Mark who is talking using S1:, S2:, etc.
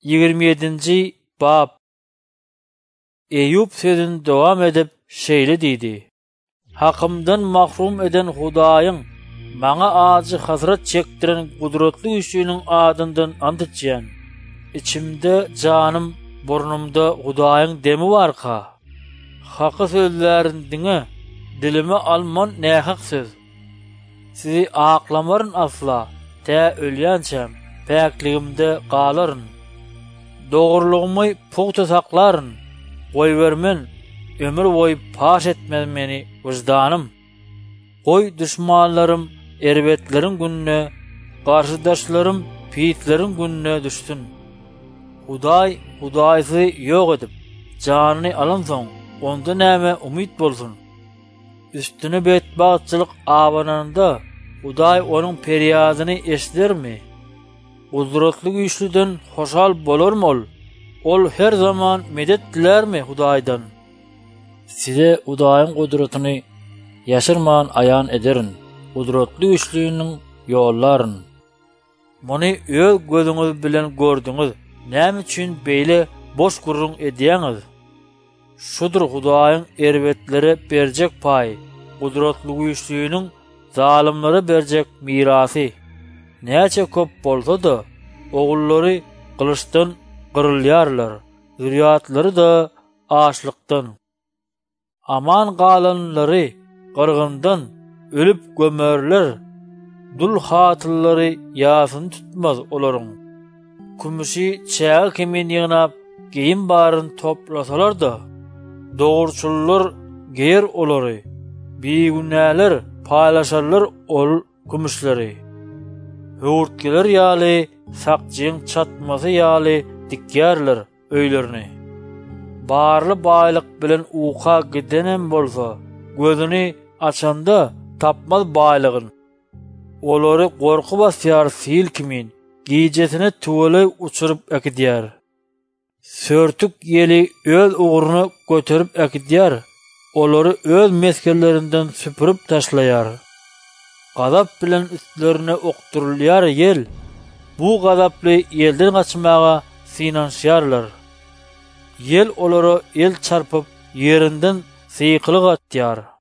S1: 27-nji bab. Eyüp sözüni dowam edip şeýle diýdi: Hakymdan mahrum eden Hudaýyň maňa ajy hasrat çekdiren gudratly güýçlüğiniň adyndan ant içýän. İçimde janym, burnumda Hudaýyň demi barka. Haky sözlärni diňe, dilime alman nähak söz. Sizi aklamaryn asla, tä ölýänçem, päkligimde galaryn. Dogrulygymy puhta saklaryn, goý bermen, ömür boýu paş etmez meni wyjdanym. Goý düşmanlarym erbetleriň gününe, garşydaşlarym piýitleriň gününe düşsün. Hudaýsy ýok edip, janyny alan soň, onda näme umyt bolsun? Üstüne betbagçylyk awananda Hudaý onuň perýadyny eşidermi? Gudratly güýçlüden hoşal bolarmy ol? Ol her zaman medet dilermi Hudaýdan? Size Hudaýyň gudratyny ýaşyrman aýan ederin, gudratly güýçlüğiniň ýollaryny. Muny öz gözüňiz bilen gördüňiz, näme üçin beýle boş gurrun edýäňiz? Şudur Hudaýyň erbetleri berjek paý, gudratly güýçlüğiniň zalimlere berjek mirasy. Näçe köp bolsa-da, ogullary kılıçdan gyrylýarlar, zürriýatlary da açlykdan. Aman galanlary gyrgyndan ölüp gömerler, dul hatyllary ýasyny tutmaz olaryň. Kümüşi çäge kimin ýynap, geýin baryn toplasalar da, dogurçullar geýer olary, bigunäler paýlaşarlar ol kümüşleri. Howurtkeler ýaly, sakjyň çatmasy ýaly dikýärler öýlerini. Barly baýlyk bilen uka gidenem bolsa, gözüni açanda tapmaz baýlygyn. Olary gorku basýar sil kimin, giýjesine tuwaly uçurup ekidýär. Sörtük ýeli öz uguruny göterip ekidýär, olary öz meskerlerinden süpürüp taşlaýar. Gazap bilen üstlerine okturulýar yel, bu gazaply ýelden gaçmaga synanşýarlar. Yel olary el çarpyp ýerinden syýkylyk atýar.